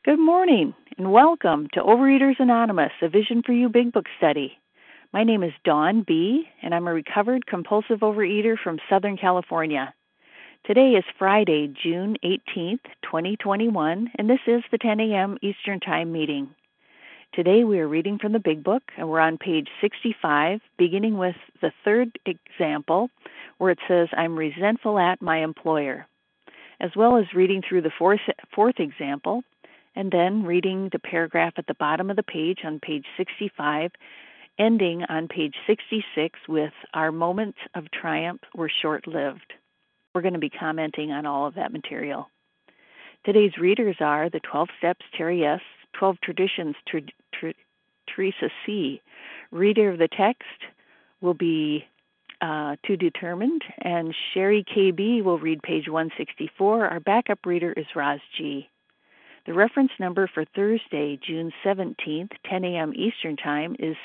Good morning and welcome to Overeaters Anonymous, a Vision for You Big Book study. My name is Dawn B., and I'm a recovered compulsive overeater from Southern California. Today is Friday, June 18th, 2021, and this is the 10 a.m. Eastern Time meeting. Today we are reading from the Big Book, and we're on page 65, beginning with the third example, where it says, I'm resentful at my employer, as well as reading through the fourth example, and then reading the paragraph at the bottom of the page on page 65, ending on page 66 with our moments of triumph were short-lived. We're going to be commenting on all of that material. Today's readers are the 12 Steps, Terry S., 12 Traditions, Teresa C. Reader of the text will be To Determined, and Sherry KB will read page 164. Our backup reader is Roz G. The reference number for Thursday, June 17th, 10 a.m. Eastern Time is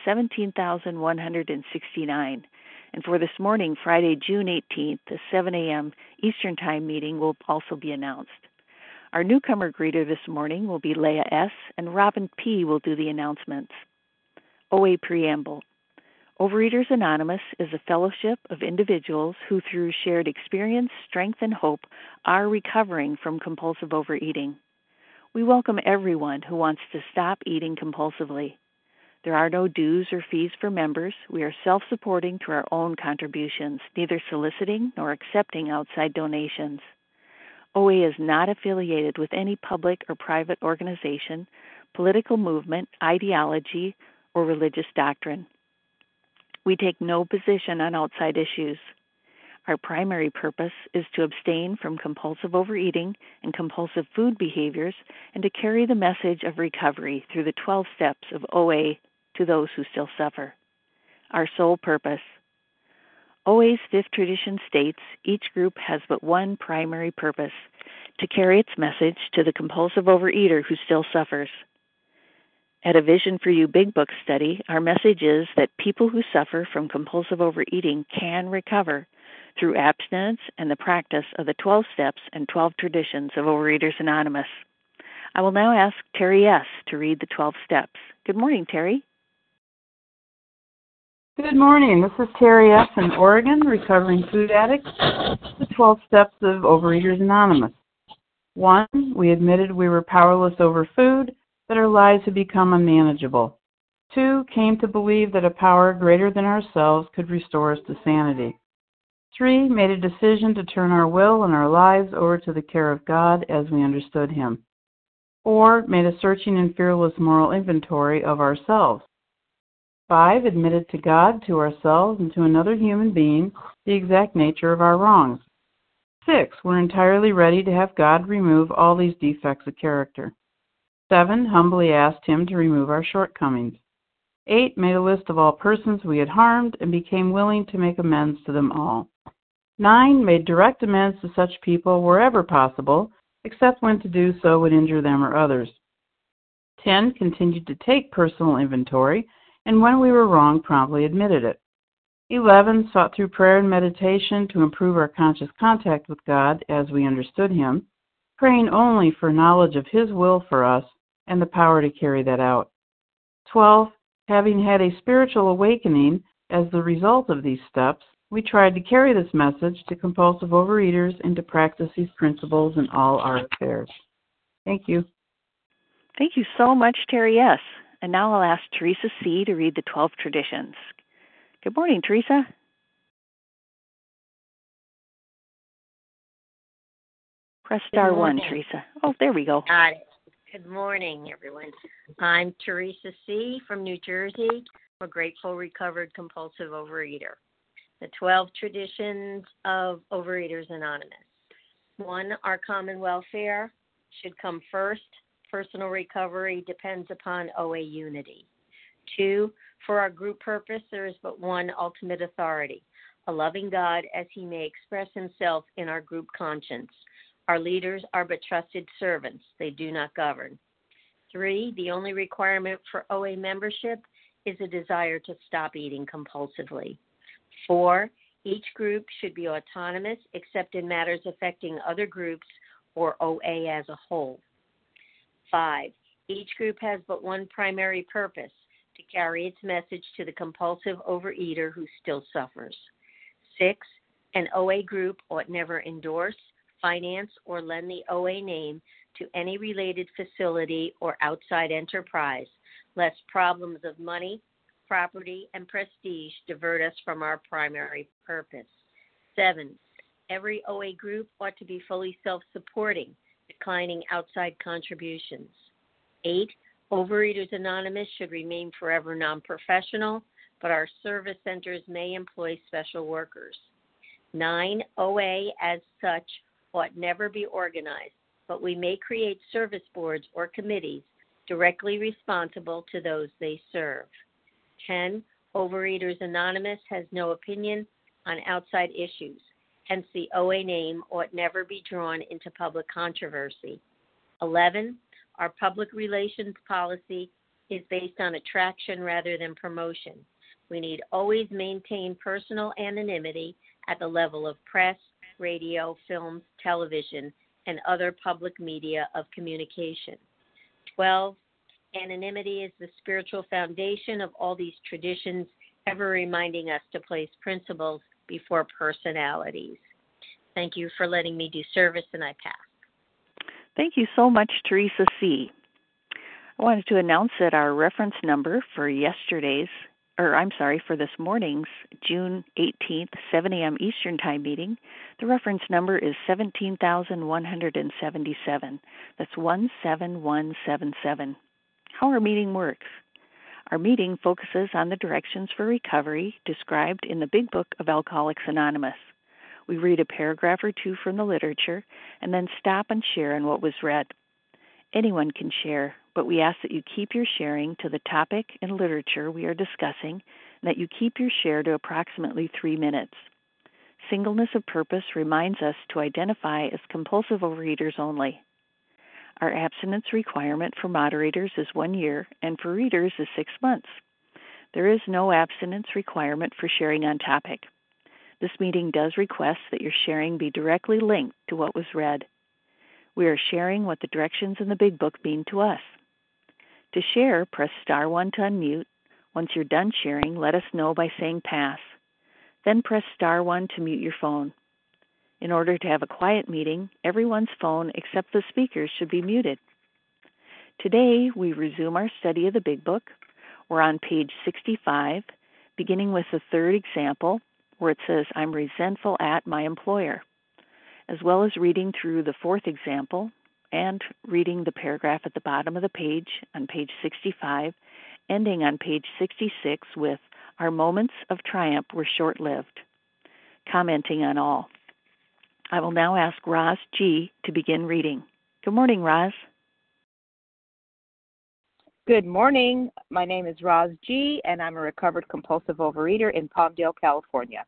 17,169. And for this morning, Friday, June 18th, the 7 a.m. Eastern Time meeting will also be announced. Our newcomer greeter this morning will be Leah S., and Robin P. will do the announcements. OA Preamble. Overeaters Anonymous is a fellowship of individuals who, through shared experience, strength, and hope, are recovering from compulsive overeating. We welcome everyone who wants to stop eating compulsively. There are no dues or fees for members. We are self-supporting through our own contributions, neither soliciting nor accepting outside donations. OA is not affiliated with any public or private organization, political movement, ideology, or religious doctrine. We take no position on outside issues. Our primary purpose is to abstain from compulsive overeating and compulsive food behaviors and to carry the message of recovery through the 12 steps of OA to those who still suffer. Our sole purpose. OA's fifth tradition states each group has but one primary purpose, to carry its message to the compulsive overeater who still suffers. At a Vision for You Big Book study, our message is that people who suffer from compulsive overeating can recover through abstinence and the practice of the 12 steps and 12 traditions of Overeaters Anonymous. I will now ask Terry S. to read the 12 steps. Good morning, Terry. Good morning. This is Terry S. in Oregon, recovering food addict. The 12 steps of Overeaters Anonymous. 1. We admitted we were powerless over food, that our lives had become unmanageable. 2. Came to believe that a power greater than ourselves could restore us to sanity. 3. Made a decision to turn our will and our lives over to the care of God as we understood Him. 4. Made a searching and fearless moral inventory of ourselves. 5. Admitted to God, to ourselves, and to another human being the exact nature of our wrongs. 6. We're entirely ready to have God remove all these defects of character. 7. Humbly asked Him to remove our shortcomings. 8. Made a list of all persons we had harmed and became willing to make amends to them all. 9. Made direct amends to such people wherever possible, except when to do so would injure them or others. 10. Continued to take personal inventory, and when we were wrong, promptly admitted it. 11. Sought through prayer and meditation to improve our conscious contact with God as we understood Him, praying only for knowledge of His will for us and the power to carry that out. 12. Having had a spiritual awakening as the result of these steps, we tried to carry this message to compulsive overeaters and to practice these principles in all our affairs. Thank you. Thank you so much, Terry S. And now I'll ask Teresa C. to read the 12 traditions. Good morning, Teresa. Press star 1, Teresa. Oh, there we go. Got it. Good morning, everyone. I'm Teresa C. from New Jersey. I'm a grateful, recovered, compulsive overeater. The 12 traditions of Overeaters Anonymous. 1, our common welfare should come first. Personal recovery depends upon OA unity. 2, for our group purpose, there is but one ultimate authority, a loving God as He may express Himself in our group conscience. Our leaders are but trusted servants. They do not govern. 3, the only requirement for OA membership is a desire to stop eating compulsively. 4, each group should be autonomous except in matters affecting other groups or OA as a whole. 5. Each group has but one primary purpose: to carry its message to the compulsive overeater who still suffers. 6. An OA group ought never endorse, finance, or lend the OA name to any related facility or outside enterprise, lest problems of money, property, and prestige divert us from our primary purpose. 7. Every OA group ought to be fully self-supporting, declining outside contributions. 8. Overeaters Anonymous should remain forever non-professional, but our service centers may employ special workers. 9. OA as such ought never be organized, but we may create service boards or committees directly responsible to those they serve. 10. Overeaters Anonymous has no opinion on outside issues, hence the OA name ought never be drawn into public controversy. 11. Our public relations policy is based on attraction rather than promotion. We need always maintain personal anonymity at the level of press, radio, films, television, and other public media of communication. 12. Anonymity is the spiritual foundation of all these traditions, ever reminding us to place principles before personalities. Thank you for letting me do service, and I pass. Thank you so much, Teresa C. I wanted to announce that our reference number for for this morning's June 18th, 7 a.m. Eastern Time meeting, the reference number is 17,177. That's 17177. How our meeting works. Our meeting focuses on the directions for recovery described in the Big Book of Alcoholics Anonymous. We read a paragraph or two from the literature and then stop and share on what was read. Anyone can share, but we ask that you keep your sharing to the topic and literature we are discussing, and that you keep your share to approximately 3 minutes. Singleness of purpose reminds us to identify as compulsive overeaters only. Our abstinence requirement for moderators is 1 year, and for readers is 6 months. There is no abstinence requirement for sharing on topic. This meeting does request that your sharing be directly linked to what was read. We are sharing what the directions in the Big Book mean to us. To share, press star 1 to unmute. Once you're done sharing, let us know by saying pass. Then press star 1 to mute your phone. In order to have a quiet meeting, everyone's phone except the speaker's should be muted. Today, we resume our study of the Big Book. We're on page 65, beginning with the third example, where it says, I'm resentful at my employer, as well as reading through the fourth example and reading the paragraph at the bottom of the page on page 65, ending on page 66 with, our moments of triumph were short-lived, commenting on all. I will now ask Roz G. to begin reading. Good morning, Roz. Good morning. My name is Roz G., and I'm a recovered compulsive overeater in Palmdale, California.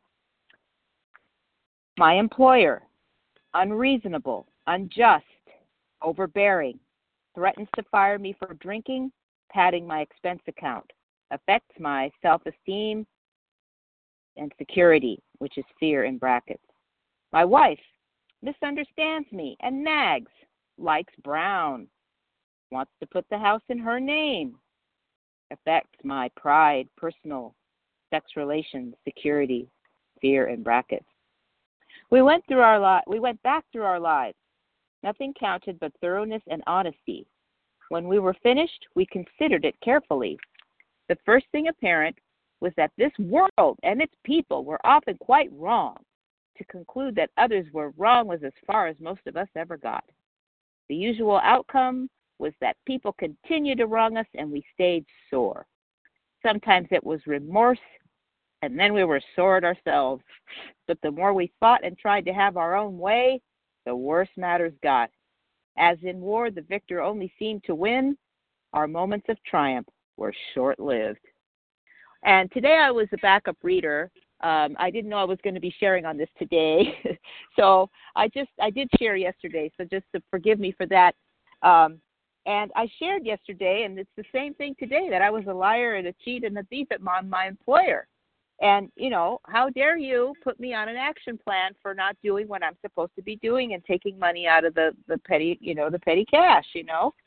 My employer, unreasonable, unjust, overbearing, threatens to fire me for drinking, padding my expense account, affects my self-esteem and security, which is fear in brackets. My wife misunderstands me and nags, likes brown, wants to put the house in her name, affects my pride, personal, sex relations, security, fear in brackets. We went back through our lives. Nothing counted but thoroughness and honesty. When we were finished, we considered it carefully. The first thing apparent was that this world and its people were often quite wrong. To conclude that others were wrong was as far as most of us ever got. The usual outcome was that people continued to wrong us and we stayed sore. Sometimes it was remorse, and then we were sore at ourselves. But the more we fought and tried to have our own way, the worse matters got. As in war, the victor only seemed to win. Our moments of triumph were short-lived. And today I was a backup reader. I didn't know I was going to be sharing on this today. So I did share yesterday, so just to forgive me for that. And I shared yesterday, and it's the same thing today, that I was a liar and a cheat and a thief at my employer. And, how dare you put me on an action plan for not doing what I'm supposed to be doing and taking money out of the petty, the petty cash,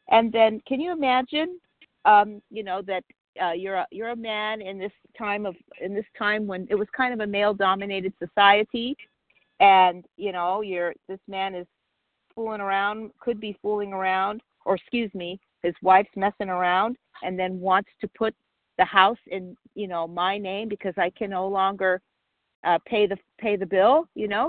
And then, can you imagine, that you're a man in this time when it was kind of a male-dominated society, and this man is could be fooling around, or excuse me, his wife's messing around, and then wants to put the house in my name because I can no longer pay the bill.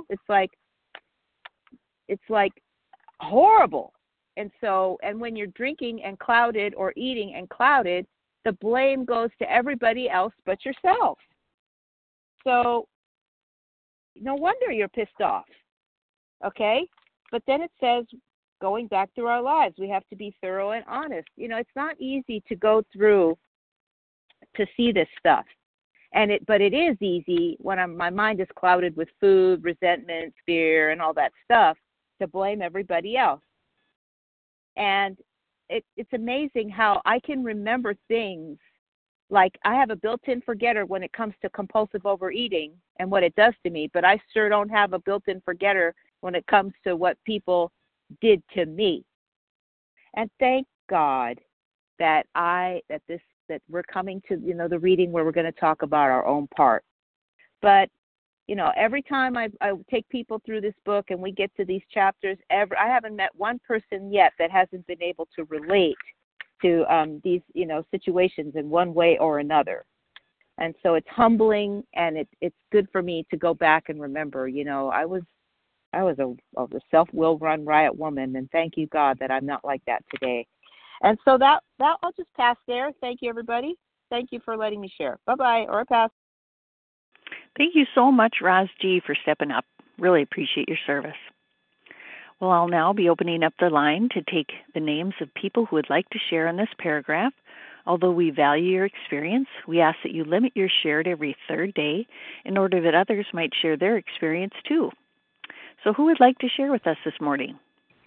It's like horrible. And when you're drinking and clouded or eating and clouded, the blame goes to everybody else but yourself. So no wonder you're pissed off. Okay? But then it says, going back through our lives, we have to be thorough and honest. It's not easy to go through to see this stuff. But it is easy when my mind is clouded with food, resentment, fear, and all that stuff, to blame everybody else. And it's amazing how I can remember things. Like, I have a built-in forgetter when it comes to compulsive overeating and what it does to me, but I sure don't have a built-in forgetter when it comes to what people did to me. And thank God that we're coming to the reading where we're going to talk about our own part. But every time I take people through this book and we get to these chapters, I haven't met one person yet that hasn't been able to relate to these situations in one way or another. And so it's humbling, and it's good for me to go back and remember. I was a self-will run riot woman, and thank you, God, that I'm not like that today. And so that I'll just pass there. Thank you, everybody. Thank you for letting me share. Bye-bye, or I pass. Thank you so much, Roz G., for stepping up. Really appreciate your service. Well, I'll now be opening up the line to take the names of people who would like to share in this paragraph. Although we value your experience, we ask that you limit your share to every third day in order that others might share their experience too. So who would like to share with us this morning?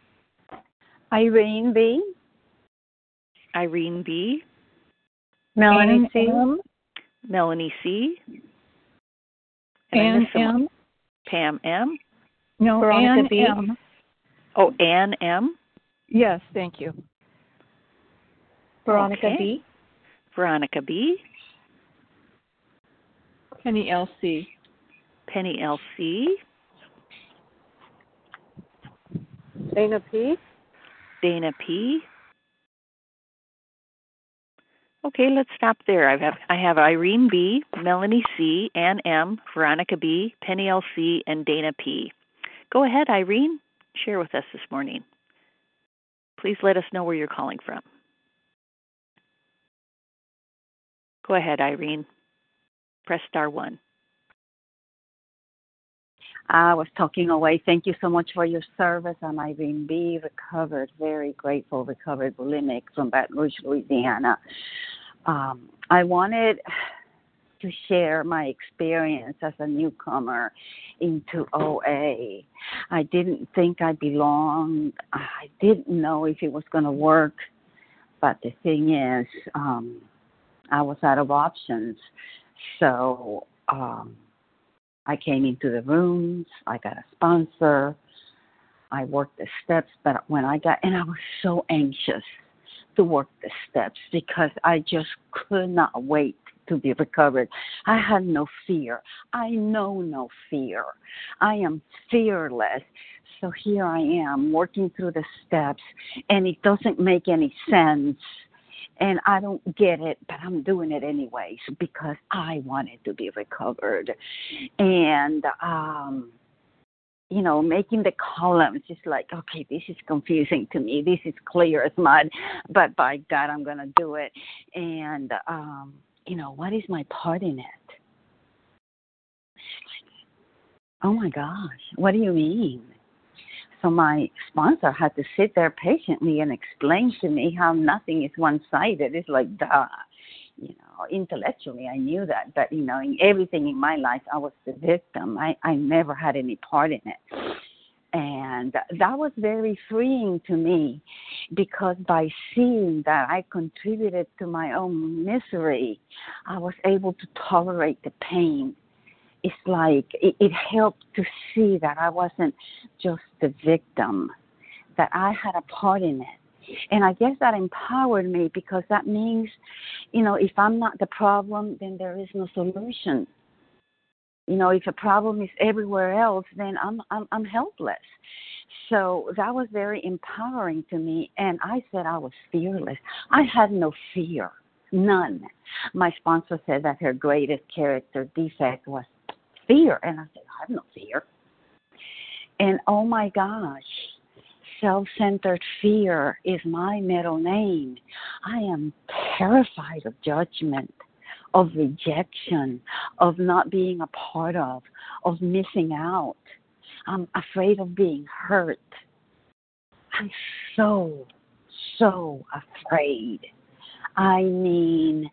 Irene B. Irene B. Melanie C. Melanie C. Ann M. Pam M. No, Veronica Ann B. M. Oh, Ann M. Yes, thank you. Veronica Okay. B. Veronica B. Penny L. C. Penny L. C. Dana P. Dana P. Okay, let's stop there. I have Irene B., Melanie C., Ann M., Veronica B., Penny L. C., and Dana P. Go ahead, Irene. Share with us this morning. Please let us know where you're calling from. Go ahead, Irene. Press star 1. I was talking away. Thank you so much for your service. I'm Irene B., very grateful, recovered bulimic from Baton Rouge, Louisiana. I wanted to share my experience as a newcomer into OA. I didn't think I belonged. I didn't know if it was going to work. But the thing is, I was out of options. So I came into the rooms. I got a sponsor. I worked the steps. But and I was so anxious to work the steps because I just could not wait to be recovered. I had no fear. I know no fear. I am fearless. So here I am working through the steps, and it doesn't make any sense. And I don't get it, but I'm doing it anyways because I wanted to be recovered. And, making the columns is like, okay, this is confusing to me. This is clear as mud, but by God, I'm going to do it. And, what is my part in it? Oh, my gosh, what do you mean? So my sponsor had to sit there patiently and explain to me how nothing is one-sided. It's like, duh. Intellectually I knew that, but, in everything in my life, I was the victim. I never had any part in it. And that was very freeing to me because by seeing that I contributed to my own misery, I was able to tolerate the pain. It's like it helped to see that I wasn't just the victim, that I had a part in it. And I guess that empowered me because that means, if I'm not the problem, then there is no solution. If a problem is everywhere else, then I'm helpless. So that was very empowering to me. And I said I was fearless. I had no fear, none. My sponsor said that her greatest character defect was fear. And I said, I have no fear. And oh my gosh, self-centered fear is my middle name. I am terrified of judgment, of rejection, of not being a part of missing out. I'm afraid of being hurt. I'm so afraid. I mean,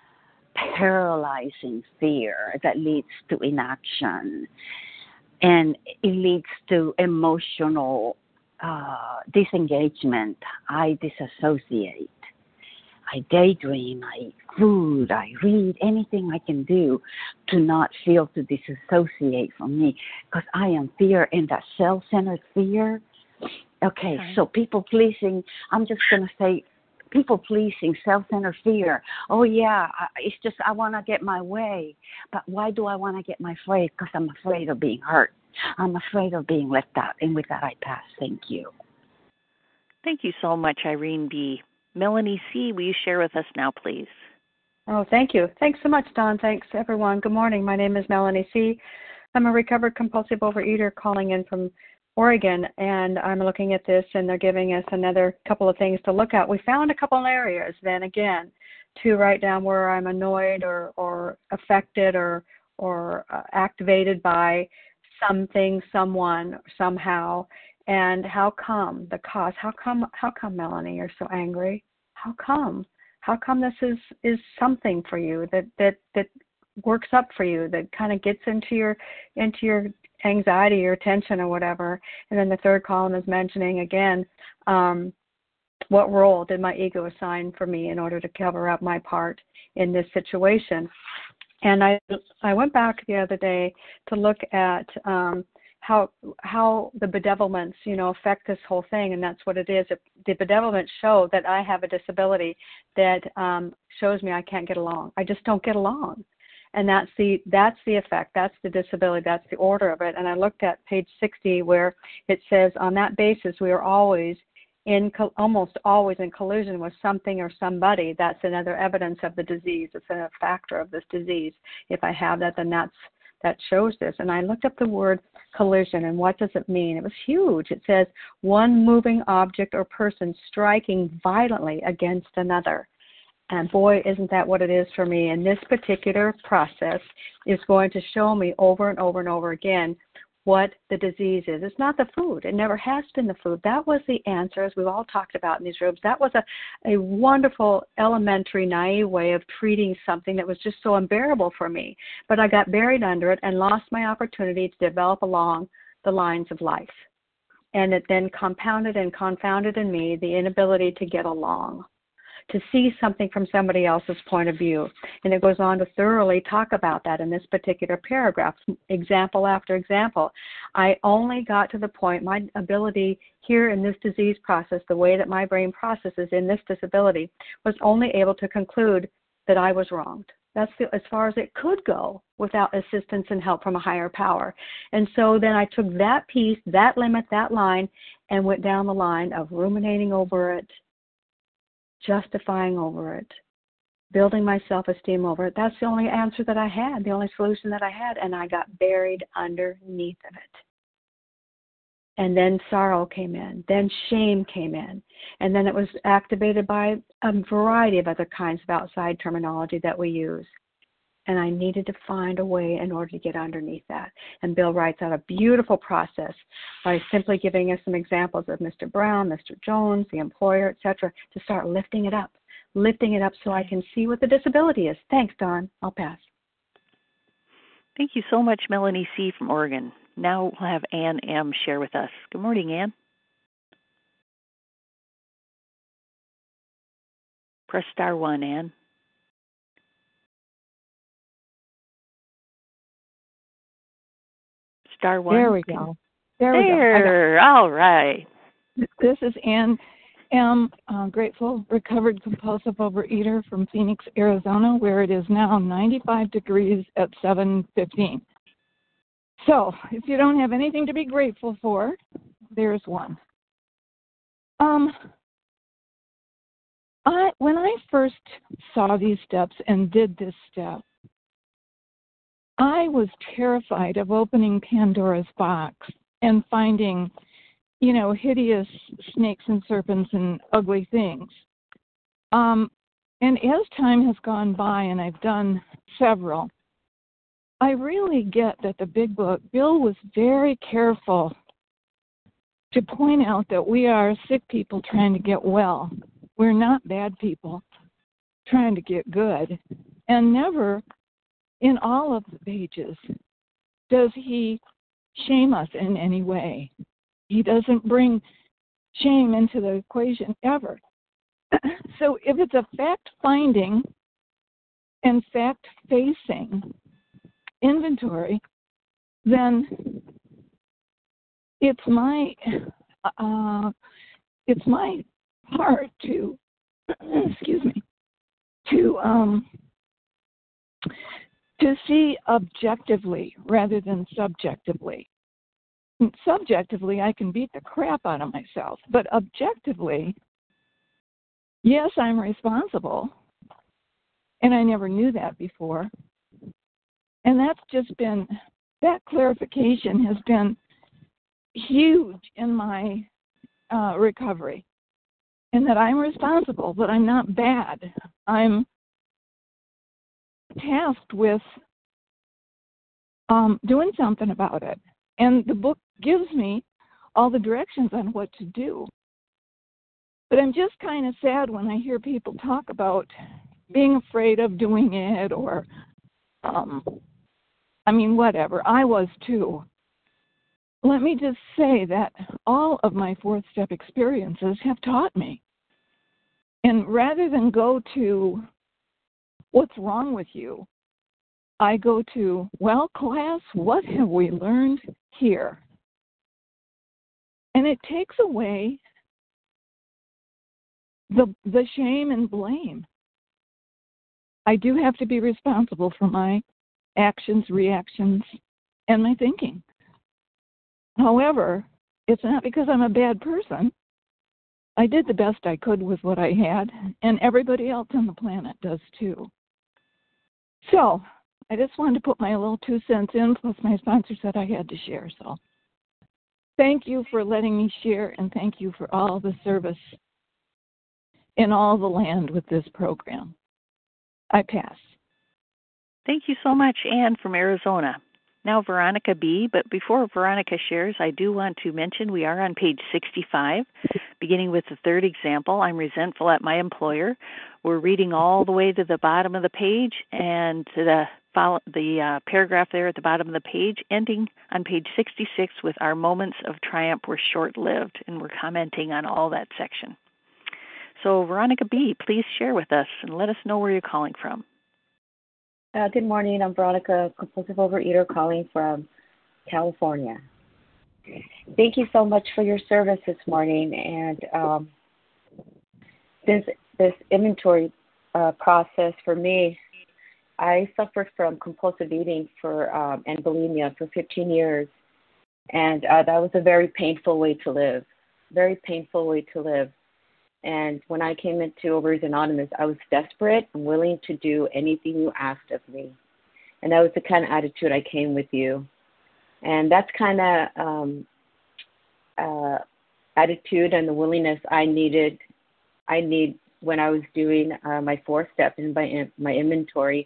paralyzing fear that leads to inaction. And it leads to emotional disengagement. I disassociate. I daydream. I eat food. I read. Anything I can do to not feel to disassociate from me, because I am fear, and that self-centered fear. Okay, so people-pleasing, I'm just going to say people-pleasing, self-centered fear. Oh, yeah, it's just I want to get my way. But why do I want to get my way? Because I'm afraid of being hurt. I'm afraid of being left out. And with that, I pass. Thank you. Thank you so much, Irene B. Melanie C., will you share with us now, please? Oh, thank you. Thanks so much, Don. Thanks, everyone. Good morning. My name is Melanie C. I'm a recovered compulsive overeater calling in from Oregon, and I'm looking at this, and they're giving us another couple of things to look at. We found a couple of areas, then again, to write down where I'm annoyed or affected or activated by something, someone, somehow, and how come, the cause. How come, Melanie, you're so angry? How come? How come this is something for you that works up for you, that kind of gets into your anxiety, your tension, or whatever? And then the third column is mentioning again, what role did my ego assign for me in order to cover up my part in this situation? And I went back the other day to look at how the bedevilments, affect this whole thing, and that's what it is. The bedevilments show that I have a disability that shows me I can't get along. I just don't get along, and that's the effect. That's the disability. That's the order of it. And I looked at page 60 where it says, on that basis, we are almost always in collision with something or somebody. That's another evidence of the disease. It's a factor of this disease. If I have that, then that shows this. And I looked up the word collision, and what does it mean? It was huge. It says one moving object or person striking violently against another. And boy, isn't that what it is for me. And this particular process is going to show me over and over and over again what the disease is. It's not the food. It never has been the food. That was the answer, as we've all talked about in these rooms. That was a wonderful, elementary, naive way of treating something that was just so unbearable for me. But I got buried under it and lost my opportunity to develop along the lines of life. And it then compounded and confounded in me the inability to get along, to see something from somebody else's point of view. And it goes on to thoroughly talk about that in this particular paragraph, example after example. I only got to the point, my ability here in this disease process, the way that my brain processes in this disability, was only able to conclude that I was wronged. That's as far as it could go without assistance and help from a higher power. And so then I took that piece, that limit, that line, and went down the line of ruminating over it, justifying over it, building my self-esteem over it. That's the only answer that I had, the only solution that I had, and I got buried underneath of it. And then sorrow came in, then shame came in, and then it was activated by a variety of other kinds of outside terminology that we use. And I needed to find a way in order to get underneath that. And Bill writes out a beautiful process by simply giving us some examples of Mr. Brown, Mr. Jones, the employer, etc., to start lifting it up so I can see what the disability is. Thanks, Dawn. I'll pass. Thank you so much, Melanie C. from Oregon. Now we'll have Ann M. share with us. Good morning, Ann. Press star 1, Ann. Star 1. There we go. There. All right. This is Ann am a grateful, recovered compulsive overeater from Phoenix, Arizona, where it is now 95 degrees at 7:15. So, if you don't have anything to be grateful for, there's one. When I first saw these steps and did this step, I was terrified of opening Pandora's box and finding, hideous snakes and serpents and ugly things. And as time has gone by and I've done several, I really get that the big book, Bill was very careful to point out that we are sick people trying to get well. We're not bad people trying to get good. And never in all of the pages does he shame us in any way. He doesn't bring shame into the equation ever. So if it's a fact-finding and fact-facing inventory, then it's my part to to see objectively rather than subjectively. And subjectively, I can beat the crap out of myself, but objectively, yes, I'm responsible, and I never knew that before. And that clarification has been huge in my recovery, and that I'm responsible, but I'm not bad. I'm tasked with doing something about it. And the book gives me all the directions on what to do. But I'm just kind of sad when I hear people talk about being afraid of doing it or, whatever. I was too. Let me just say that all of my fourth-step experiences have taught me. And rather than go to what's wrong with you, I go to, well, class, what have we learned here? And it takes away the shame and blame. I do have to be responsible for my actions, reactions, and my thinking. However, it's not because I'm a bad person. I did the best I could with what I had, and everybody else on the planet does too. So, I just wanted to put my little 2 cents in, plus my sponsor said I had to share. So, thank you for letting me share, and thank you for all the service in all the land with this program. I pass. Thank you so much, Anne from Arizona. Now Veronica B., but before Veronica shares, I do want to mention we are on page 65, beginning with the third example, I'm resentful at my employer. We're reading all the way to the bottom of the page and to the paragraph there at the bottom of the page, ending on page 66 with our moments of triumph were short-lived, and we're commenting on all that section. So Veronica B., please share with us and let us know where you're calling from. Good morning. I'm Veronica, compulsive overeater, calling from California. Thank you so much for your service this morning. And this inventory process for me, I suffered from compulsive eating and bulimia for 15 years. And that was a very painful way to live, And when I came into Overeaters Anonymous, I was desperate and willing to do anything you asked of me. And that was the kind of attitude I came with you. And that's kind of attitude and the willingness I need when I was doing my 4th step in my inventory.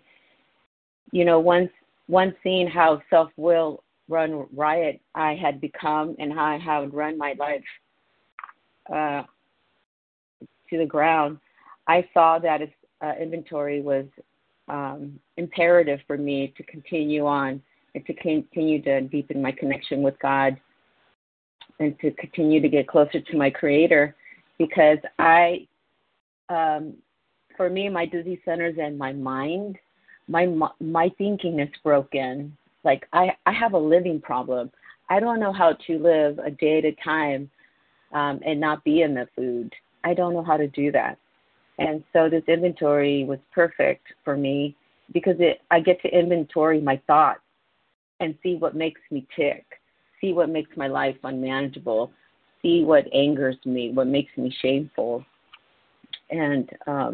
Once seeing how self-will run riot I had become and how I had run my life to the ground, I saw that inventory was imperative for me to continue on and to continue to deepen my connection with God and to continue to get closer to my Creator, because for me, my disease centers and my mind, my thinking is broken. Like I have a living problem. I don't know how to live a day at a time and not be in the food. I don't know how to do that. And so this inventory was perfect for me because I get to inventory my thoughts and see what makes me tick, see what makes my life unmanageable, see what angers me, what makes me shameful. And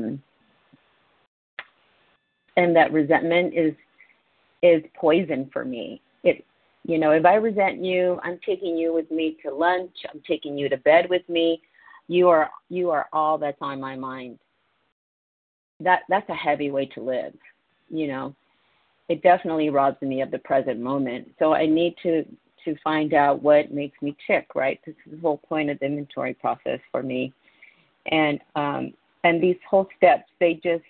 that resentment is poison for me. If I resent you, I'm taking you with me to lunch, I'm taking you to bed with me. You are all that's on my mind. That's a heavy way to live. It definitely robs me of the present moment. So I need to find out what makes me tick, right? This is the whole point of the inventory process for me. And these whole steps, they just,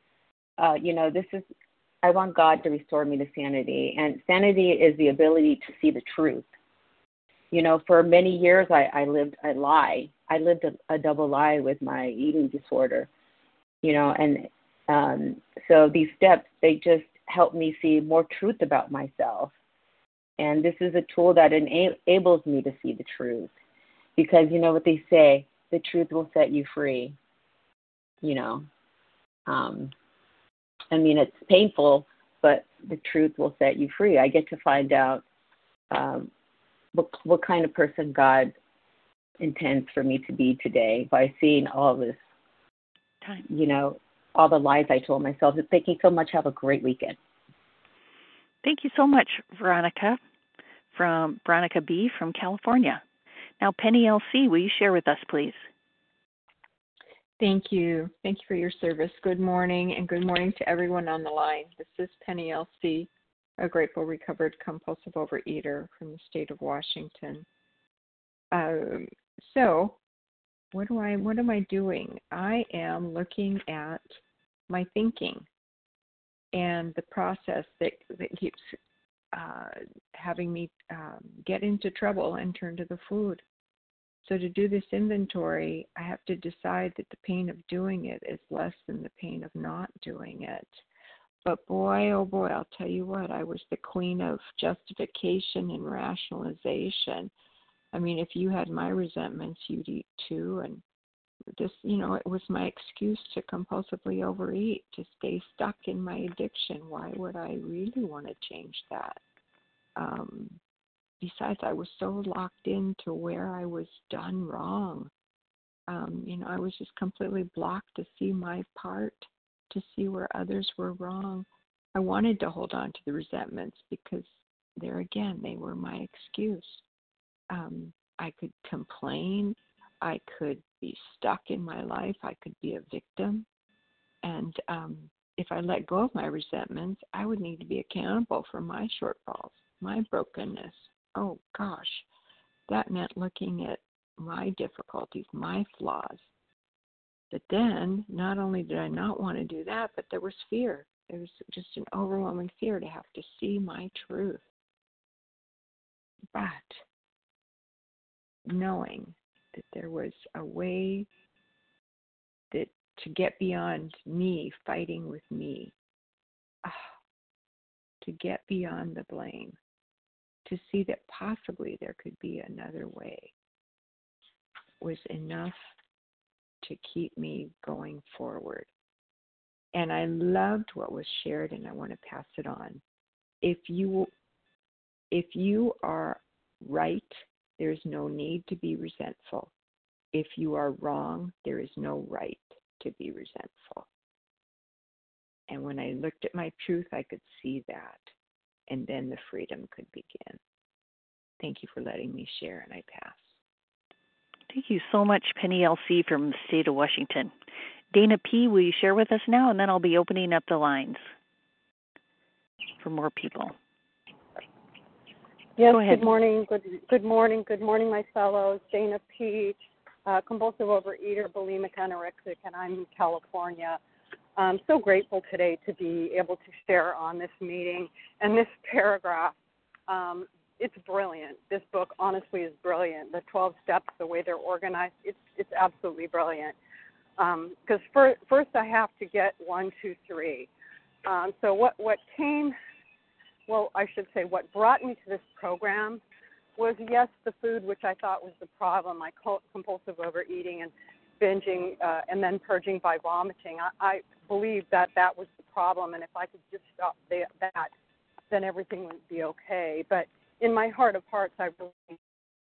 I want God to restore me to sanity. And sanity is the ability to see the truth. For many years, I lived a lie. I lived a double lie with my eating disorder, so these steps, they just help me see more truth about myself. And this is a tool that enables me to see the truth. Because you know what they say, the truth will set you free. It's painful, but the truth will set you free. I get to find out what kind of person God intends for me to be today by seeing all this, all the lies I told myself. Thank you so much. Have a great weekend. Thank you so much, Veronica B. from California. Now, Penny L.C., will you share with us, please? Thank you. Thank you for your service. Good morning, and good morning to everyone on the line. This is Penny L.C., a grateful, recovered, compulsive overeater from the state of Washington. So, what am I doing? I am looking at my thinking and the process that keeps having me get into trouble and turn to the food. So to do this inventory, I have to decide that the pain of doing it is less than the pain of not doing it. But boy, oh boy, I'll tell you what, I was the queen of justification and rationalization. If you had my resentments, you'd eat too. And just, it was my excuse to compulsively overeat, to stay stuck in my addiction. Why would I really want to change that? Besides, I was so locked into where I was done wrong. I was just completely blocked to see my part, to see where others were wrong. I wanted to hold on to the resentments because there again, they were my excuse. I could complain. I could be stuck in my life. I could be a victim. And if I let go of my resentments, I would need to be accountable for my shortfalls, my brokenness. Oh, gosh, that meant looking at my difficulties, my flaws. But then, not only did I not want to do that, but there was fear. There was just an overwhelming fear to have to see my truth. But knowing that there was a way that to get beyond me, fighting with me, to get beyond the blame, to see that possibly there could be another way, was enough to keep me going forward. And I loved what was shared, and I want to pass it on. If you are right, there is no need to be resentful. If you are wrong, there is no right to be resentful. And when I looked at my truth, I could see that. And then the freedom could begin. Thank you for letting me share, and I pass. Thank you so much, Penny L.C. from the state of Washington. Dana P., will you share with us now? And then I'll be opening up the lines for more people. Yes, good morning. Good morning, my fellows. Dana P., compulsive overeater, bulimic, anorexic, and I'm in California. I'm so grateful today to be able to share on this meeting. And this paragraph, it's brilliant. This book, honestly, is brilliant. The 12 steps, the way they're organized, it's absolutely brilliant. Because first I have to get 1, 2, 3. So what brought me to this program was, yes, the food, which I thought was the problem, my compulsive overeating, binging and then purging by vomiting. I believe that was the problem, and if I could just stop that, then everything would be okay. But in my heart of hearts, I really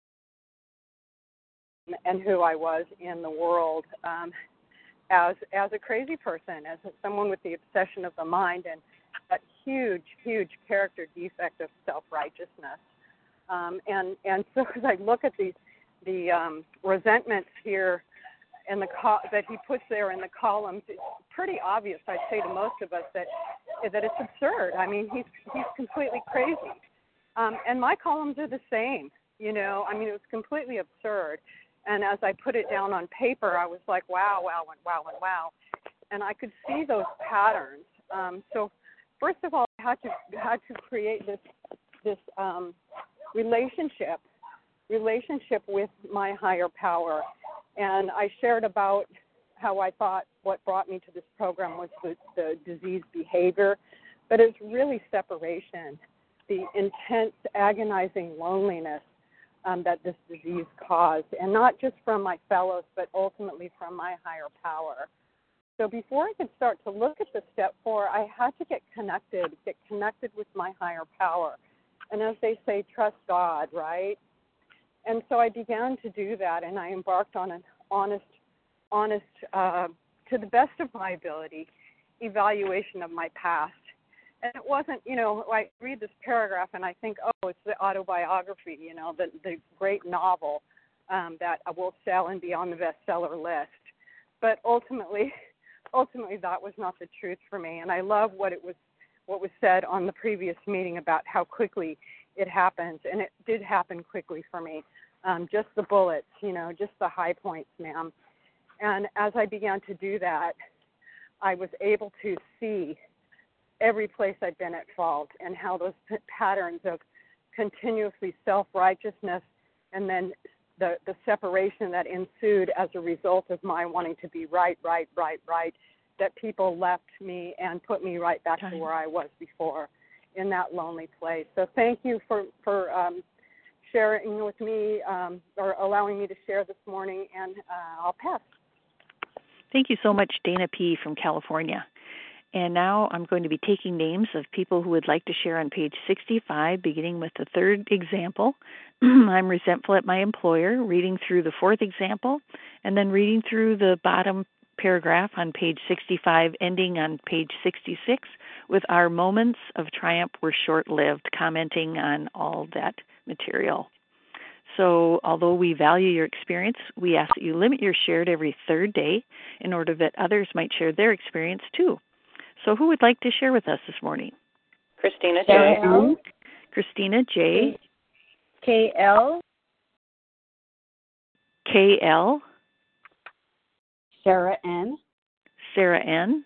and who I was in the world as a crazy person, as someone with the obsession of the mind and that huge character defect of self-righteousness. And so as I look at the resentments here in that he puts there in the columns, it's pretty obvious, I'd say to most of us, that it's absurd. I mean, he's completely crazy. And my columns are the same, you know. I mean, it was completely absurd. And as I put it down on paper, I was like, wow. And I could see those patterns. So first of all, I had to create this relationship with my higher power. And I shared about how I thought what brought me to this program was the disease behavior, but it's really separation, the intense, agonizing loneliness that this disease caused, and not just from my fellows, but ultimately from my higher power. So before I could start to look at the step 4, I had to get connected with my higher power. And as they say, trust God, right? And so I began to do that, and I embarked on an honest, to the best of my ability, evaluation of my past. And it wasn't, you know, I read this paragraph and I think, oh, it's the autobiography, you know, the great novel that will sell and be on the bestseller list. But ultimately, that was not the truth for me. And I love what was said on the previous meeting about how quickly it happens, and it did happen quickly for me. Just the bullets, you know, just the high points, ma'am. And as I began to do that, I was able to see every place I'd been at fault and how those patterns of continuously self-righteousness and then the separation that ensued as a result of my wanting to be right, that people left me and put me right back to where I was before in that lonely place. So thank you for sharing with me or allowing me to share this morning, and I'll pass. Thank you so much, Dana P. from California. And now I'm going to be taking names of people who would like to share on page 65, beginning with the third example. I'm resentful at my employer, reading through the fourth example, and then reading through the bottom paragraph on page 65, ending on page 66, with our moments of triumph were short-lived, commenting on all that material. So although we value your experience, we ask that you limit your share to every third day in order that others might share their experience too. So who would like to share with us this morning? Christina J. Christina J. KL. KL. Sarah N. Sarah N.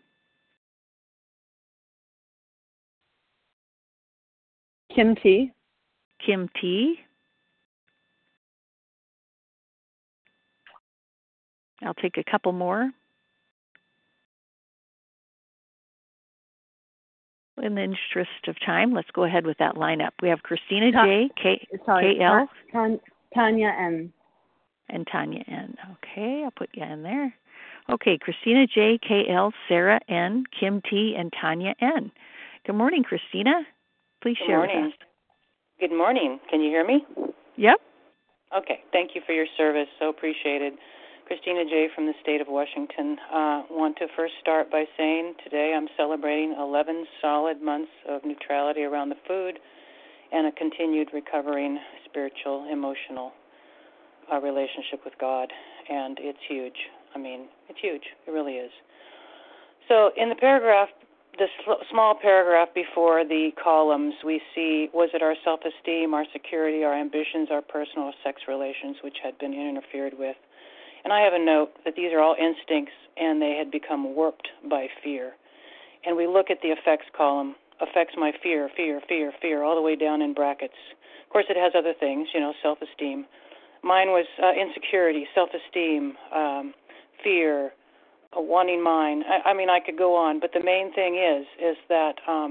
Kim T. Kim T. I'll take a couple more. In the interest of time, let's go ahead with that lineup. We have Christina J. KL. Tanya N. And Tanya N. Okay, I'll put you in there. Okay, Christina J. KL, Sarah N., Kim T., and Tanya N. Good morning, Christina. Please share with us. Good morning. Can you hear me? Yep. Okay. Thank you for your service. So appreciated. Christina J. from the state of Washington. Want to first start by saying today I'm celebrating 11 solid months of neutrality around the food and a continued recovering spiritual, emotional relationship with God. And it's huge. I mean, it's huge. It really is. So in the paragraph, the small paragraph before the columns, we see, was it our self-esteem, our security, our ambitions, our personal sex relations, which had been interfered with? And I have a note that these are all instincts, and they had become warped by fear. And we look at the effects column, affects my fear, all the way down in brackets. Of course, it has other things, self-esteem. Mine was insecurity, self-esteem, fear, wanting mine. I mean, I could go on, but the main thing is that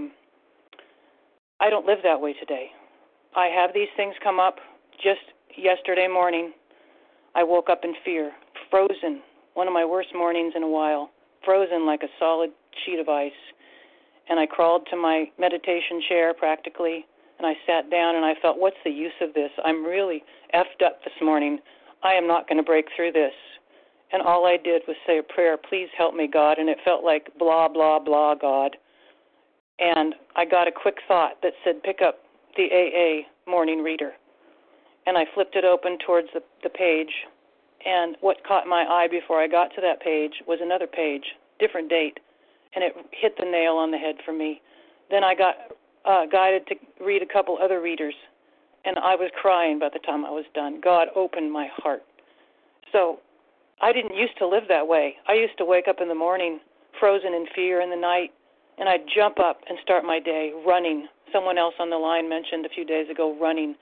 I don't live that way today. I have these things come up. Just yesterday morning, I woke up in fear, frozen, one of my worst mornings in a while, frozen like a solid sheet of ice. And I crawled to my meditation chair practically, and I sat down and I felt, what's the use of this? I'm really effed up this morning. I am not going to break through this. And all I did was say a prayer, please help me, God. And it felt like blah, blah, blah, God. And I got a quick thought that said, pick up the AA morning reader. And I flipped it open towards the page. And what caught my eye before I got to that page was another page, different date. And it hit the nail on the head for me. Then I got guided to read a couple other readers. And I was crying by the time I was done. God opened my heart. So I didn't used to live that way. I used to wake up in the morning frozen in fear in the night, and I'd jump up and start my day running. Someone else on the line mentioned a few days ago running,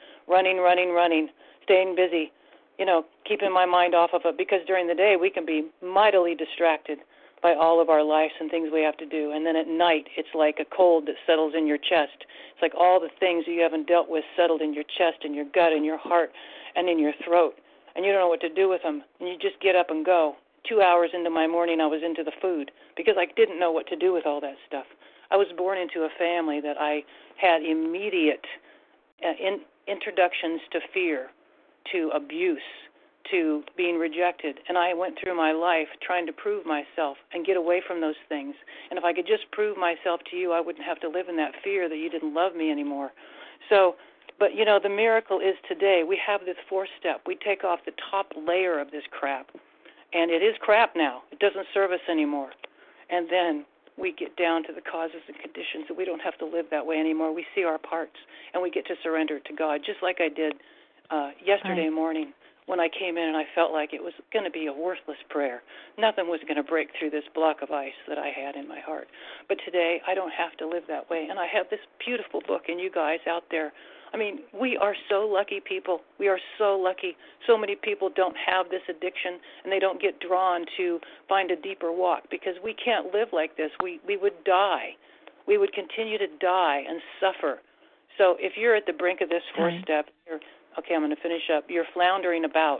staying busy, keeping my mind off of it, because during the day we can be mightily distracted by all of our lives and things we have to do. And then at night it's like a cold that settles in your chest. It's like all the things you haven't dealt with settled in your chest, in your gut, in your heart, and in your throat. And you don't know what to do with them, and you just get up and go. 2 hours into my morning, I was into the food because I didn't know what to do with all that stuff. I was born into a family that I had immediate introductions to fear, to abuse, to being rejected, and I went through my life trying to prove myself and get away from those things. And if I could just prove myself to you, I wouldn't have to live in that fear that you didn't love me anymore. But the miracle is today we have this fourth step. We take off the top layer of this crap, and it is crap now. It doesn't serve us anymore. And then we get down to the causes and conditions, that we don't have to live that way anymore. We see our parts, and we get to surrender to God, just like I did yesterday morning when I came in and I felt like it was going to be a worthless prayer. Nothing was going to break through this block of ice that I had in my heart. But today I don't have to live that way, and I have this beautiful book, and you guys out there, I mean, we are so lucky, people. We are so lucky. So many people don't have this addiction, and they don't get drawn to find a deeper walk, because we can't live like this. We would die. We would continue to die and suffer. So if you're at the brink of this fourth step, I'm going to finish up. You're floundering about.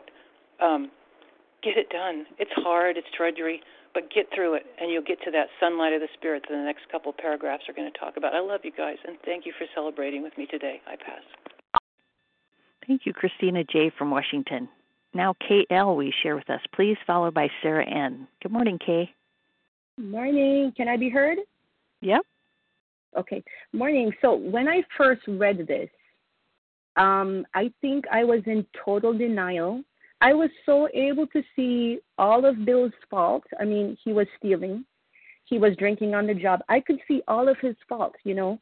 Get it done. It's hard. It's drudgery. But get through it, and you'll get to that sunlight of the Spirit that the next couple paragraphs are going to talk about. I love you guys, and thank you for celebrating with me today. I pass. Thank you, Christina J. from Washington. Now, KL, will you share with us, please, followed by Sarah N. Good morning, Kay. Morning. Can I be heard? Yep. Okay. Morning. So when I first read this, I think I was in total denial. I was so able to see all of Bill's faults. I mean, he was stealing. He was drinking on the job. I could see all of his faults,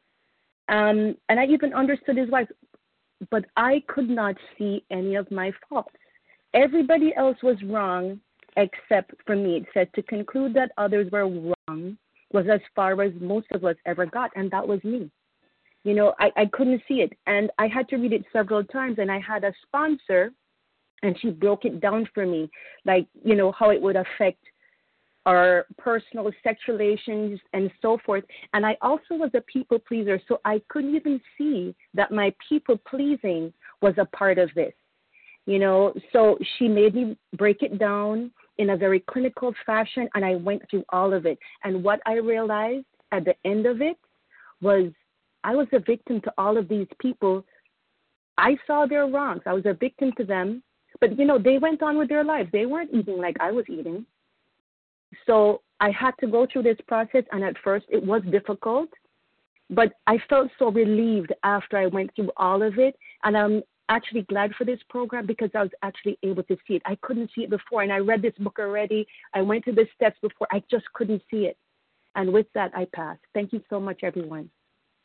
and I even understood his wife. But I could not see any of my faults. Everybody else was wrong except for me. It said to conclude that others were wrong was as far as most of us ever got, and that was me. I couldn't see it, and I had to read it several times, and I had a sponsor, and she broke it down for me, like, how it would affect our personal sexual relations and so forth. And I also was a people pleaser, so I couldn't even see that my people pleasing was a part of this, So she made me break it down in a very clinical fashion, and I went through all of it. And what I realized at the end of it was I was a victim to all of these people. I saw their wrongs. I was a victim to them. But, they went on with their lives. They weren't eating like I was eating. So I had to go through this process, and at first it was difficult. But I felt so relieved after I went through all of it. And I'm actually glad for this program because I was actually able to see it. I couldn't see it before, and I read this book already. I went through the steps before. I just couldn't see it. And with that, I passed. Thank you so much, everyone.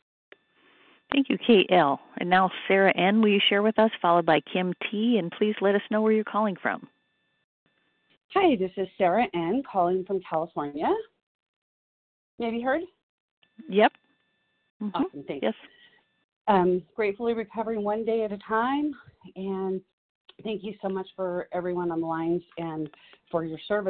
Thank you, KL. And now Sarah N., will you share with us, followed by Kim T., and please let us know where you're calling from. Hi, this is Sarah N., calling from California. May I be heard? Yep. Mm-hmm. Awesome, thanks. Yes. Gratefully recovering one day at a time, and thank you so much for everyone on the lines and for your service.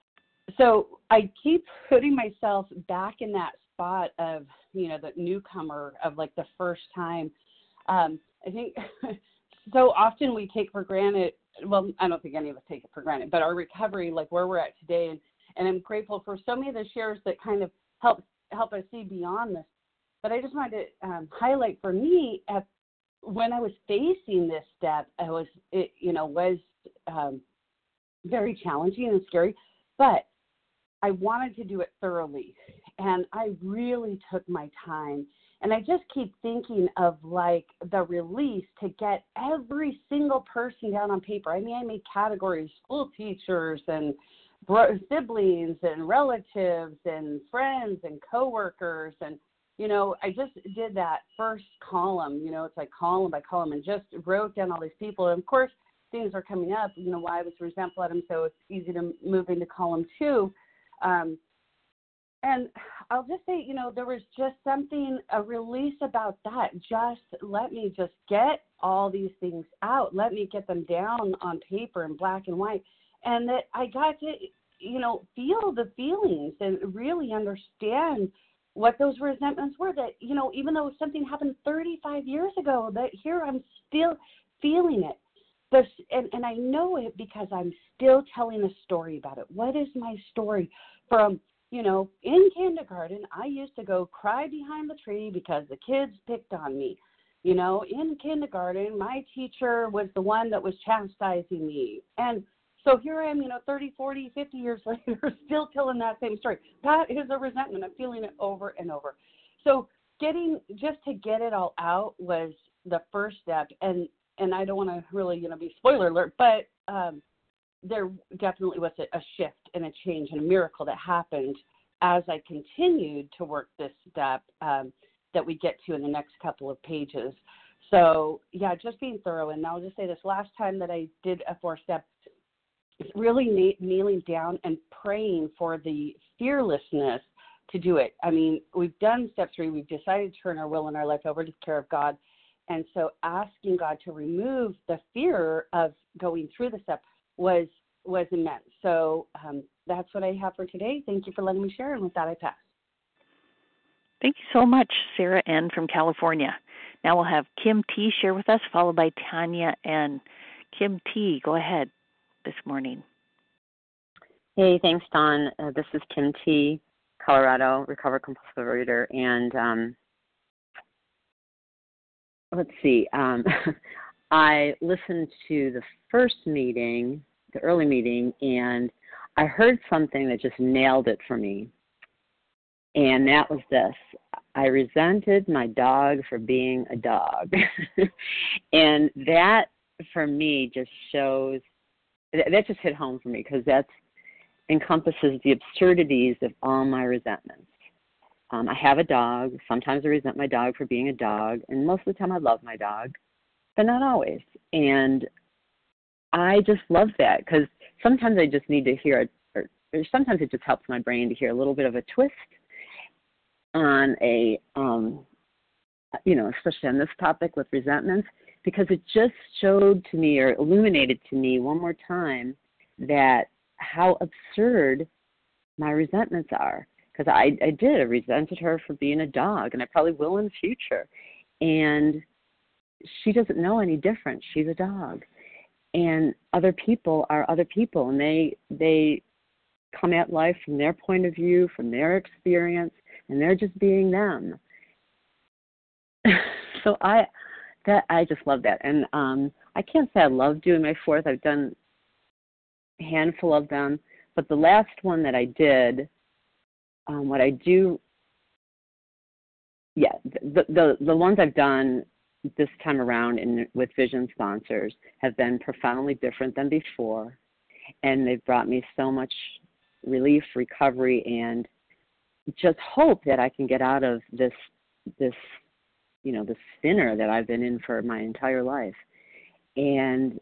So I keep putting myself back in that spot of, the newcomer of like the first time. I think so often we take for granted well, I don't think any of us take it for granted, but our recovery, like where we're at today. And I'm grateful for so many of the shares that kind of help us see beyond this. But I just wanted to highlight for me, when I was facing this step, it was very challenging and scary, but I wanted to do it thoroughly. And I really took my time. And I just keep thinking of like the release to get every single person down on paper. I mean, I made categories, school teachers and siblings and relatives and friends and coworkers. And, I just did that first column, it's like column by column, and just wrote down all these people. And of course, things are coming up, why I was resentful at them. So it's easy to move into column 2. And I'll just say, there was just a release about that. Just let me just get all these things out. Let me get them down on paper in black and white. And that I got to, feel the feelings and really understand what those resentments were. That, even though something happened 35 years ago, that here I'm still feeling it. And I know it because I'm still telling a story about it. What is my story from, in kindergarten, I used to go cry behind the tree because the kids picked on me. In kindergarten, my teacher was the one that was chastising me. And so here I am, 30, 40, 50 years later, still telling that same story. That is a resentment. I'm feeling it over and over. So just to get it all out was the first step. And I don't want to really, be spoiler alert, but there definitely was a shift and a change and a miracle that happened as I continued to work this step that we get to in the next couple of pages. So, yeah, just being thorough. And I'll just say this, last time that I did a 4-step, really kneeling down and praying for the fearlessness to do it. I mean, we've done step 3. We've decided to turn our will and our life over to the care of God. And so asking God to remove the fear of going through the step was immense. So that's what I have for today. Thank you for letting me share. And with that, I pass. Thank you so much, Sarah N. from California. Now we'll have Kim T. share with us, followed by Tanya N. Kim T., go ahead this morning. Hey, thanks, Dawn. This is Kim T., Colorado, recovered compulsive overeater. And let's see. I listened to the first meeting, the early meeting, and I heard something that just nailed it for me. And that was this. I resented my dog for being a dog. And that, for me, just shows, that just hit home for me, because that encompasses the absurdities of all my resentments. I have a dog. Sometimes I resent my dog for being a dog, and most of the time I love my dog, but not always. And I just love that, because sometimes I just need to hear, or sometimes it just helps my brain to hear a little bit of a twist on a, especially on this topic with resentments, because it just showed to me, or illuminated to me one more time, that how absurd my resentments are. Because I resented her for being a dog, and I probably will in the future. And she doesn't know any different. She's a dog. And other people are other people, and they come at life from their point of view, from their experience, and they're just being them. So I just love that. And I can't say I love doing my 4th. I've done a handful of them. But the last one that I did, what I do, the ones I've done this time around with Vision sponsors have been profoundly different than before, and they've brought me so much relief, recovery, and just hope that I can get out of this spinner that I've been in for my entire life. And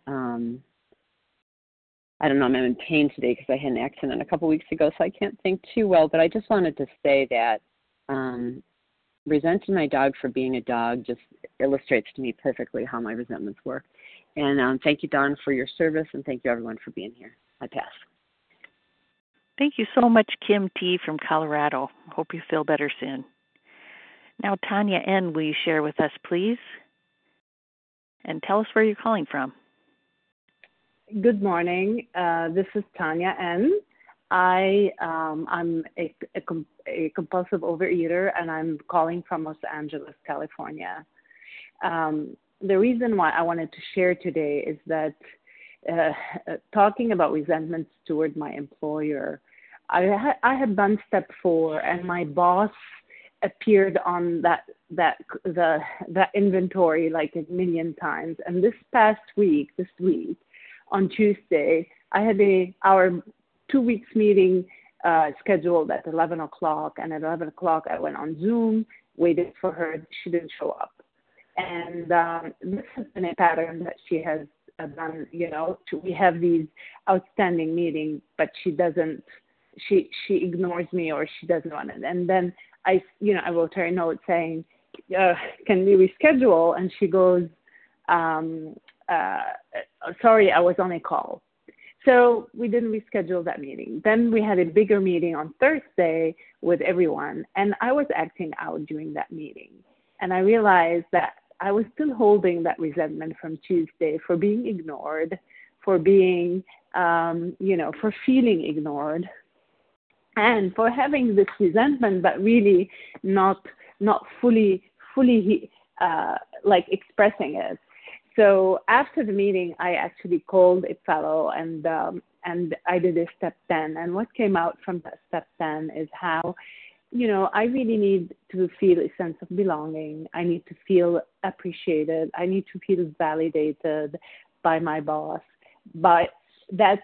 I don't know, I'm in pain today because I had an accident a couple weeks ago, so I can't think too well, but I just wanted to say that resenting my dog for being a dog just illustrates to me perfectly how my resentments work. And thank you, Dawn, for your service, and thank you, everyone, for being here. I pass. Thank you so much, Kim T. from Colorado. Hope you feel better soon. Now, Tanya N., will you share with us, please? And tell us where you're calling from. Good morning. This is Tanya N. I'm a compulsive overeater, and I'm calling from Los Angeles, California. The reason why I wanted to share today is that talking about resentments toward my employer, I had done step 4, and my boss appeared on that inventory like a million times. And this week, on Tuesday, I had our 2 weeks meeting scheduled at 11 o'clock. And at 11 o'clock, I went on Zoom, waited for her. She didn't show up. And this has been a pattern that she has done. We have these outstanding meetings, but she doesn't. She ignores me, or she doesn't want it. And then I wrote her a note saying, can we reschedule? And she goes, sorry, I was on a call. So we didn't reschedule that meeting. Then we had a bigger meeting on Thursday with everyone, and I was acting out during that meeting. And I realized that I was still holding that resentment from Tuesday for being ignored, for being, for feeling ignored, and for having this resentment, but really not fully like expressing it. So after the meeting, I actually called a fellow, and I did a step 10. And what came out from that step 10 is how, I really need to feel a sense of belonging. I need to feel appreciated. I need to feel validated by my boss. But that's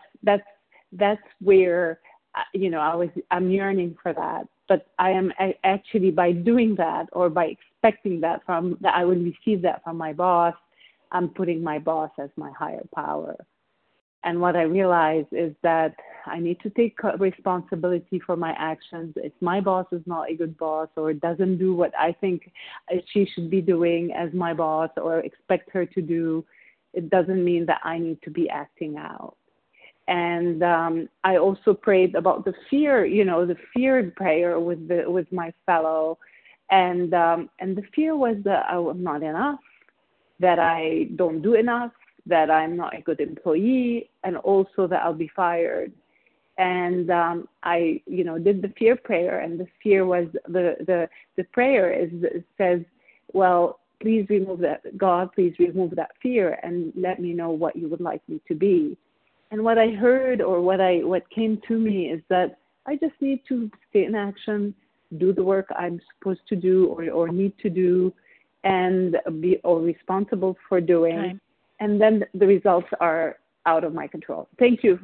where, I'm yearning for that. But I am actually, by doing that, or by expecting that I will receive that from my boss, I'm putting my boss as my higher power. And what I realize is that I need to take responsibility for my actions. If my boss is not a good boss, or doesn't do what I think she should be doing as my boss, or expect her to do, it doesn't mean that I need to be acting out. And I also prayed about the fear, the fear prayer with my fellow. And the fear was that I'm not enough, that I don't do enough, that I'm not a good employee, and also that I'll be fired. And I, did the fear prayer, and the fear was the prayer says, well, please remove that, God, please remove that fear, and let me know what you would like me to be. And what I heard, or what came to me, is that I just need to stay in action, do the work I'm supposed to do, or need to do, and be responsible for doing. Okay. And then the results are out of my control. Thank you.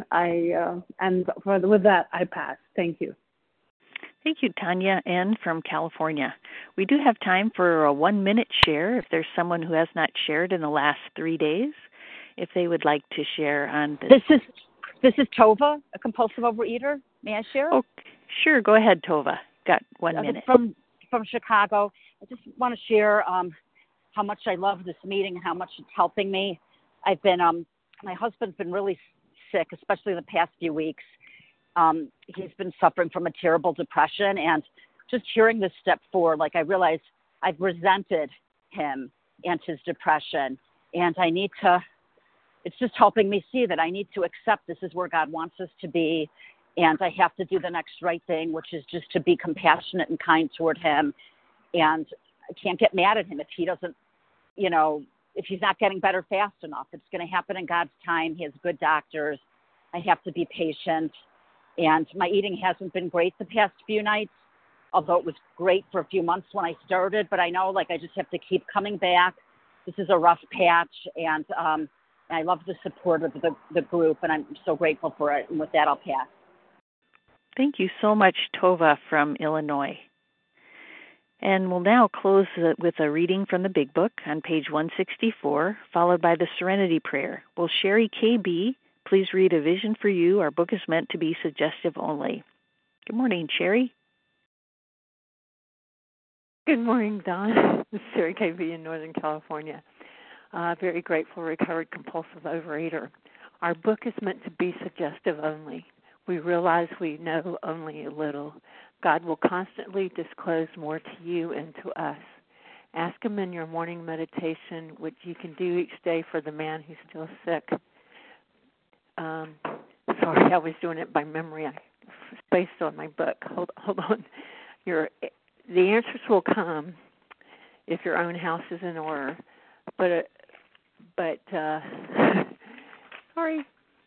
With that, I pass. Thank you. Thank you, Tanya N. from California. We do have time for a 1-minute share if there's someone who has not shared in the last 3 days, if they would like to share on this. This is Tova, a compulsive overeater. May I share? Oh, sure. Go ahead, Tova. Got 1 minute. From Chicago. I just want to share how much I love this meeting and how much it's helping me. I've been, my husband's been really sick, especially the past few weeks. He's been suffering from a terrible depression, and just hearing this step 4, like I realize I've resented him and his depression, and it's just helping me see that I need to accept this is where God wants us to be, and I have to do the next right thing, which is just to be compassionate and kind toward him. And I can't get mad at him if he doesn't, if he's not getting better fast enough. It's going to happen in God's time. He has good doctors. I have to be patient. And my eating hasn't been great the past few nights, although it was great for a few months when I started. But I know, I just have to keep coming back. This is a rough patch, and I love the support of the group, and I'm so grateful for it. And with that, I'll pass. Thank you so much, Tova from Illinois. And we'll now close with a reading from the Big Book on page 164, followed by the Serenity Prayer. Will Sherry KB please read A Vision for You? Our book is meant to be suggestive only. Good morning, Sherry. Good morning, Don. This is Sherry KB in Northern California. Very grateful, recovered compulsive overeater. Our book is meant to be suggestive only. We realize we know only a little. God will constantly disclose more to you and to us. Ask Him in your morning meditation what you can do each day for the man who's still sick. Sorry, I was doing it by memory. I spaced on my book. Hold on. The answers will come if your own house is in order. But sorry.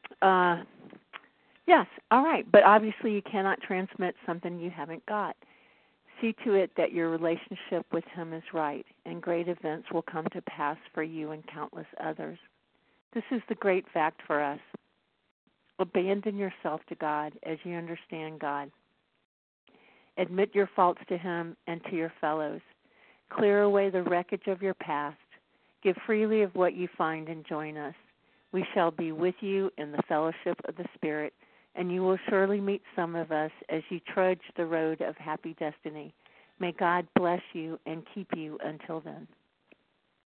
Yes, all right. But obviously you cannot transmit something you haven't got. See to it that your relationship with him is right, and great events will come to pass for you and countless others. This is the great fact for us. Abandon yourself to God as you understand God. Admit your faults to him and to your fellows. Clear away the wreckage of your past. Give freely of what you find and join us. We shall be with you in the fellowship of the Spirit, and you will surely meet some of us as you trudge the road of happy destiny. May God bless you and keep you until then.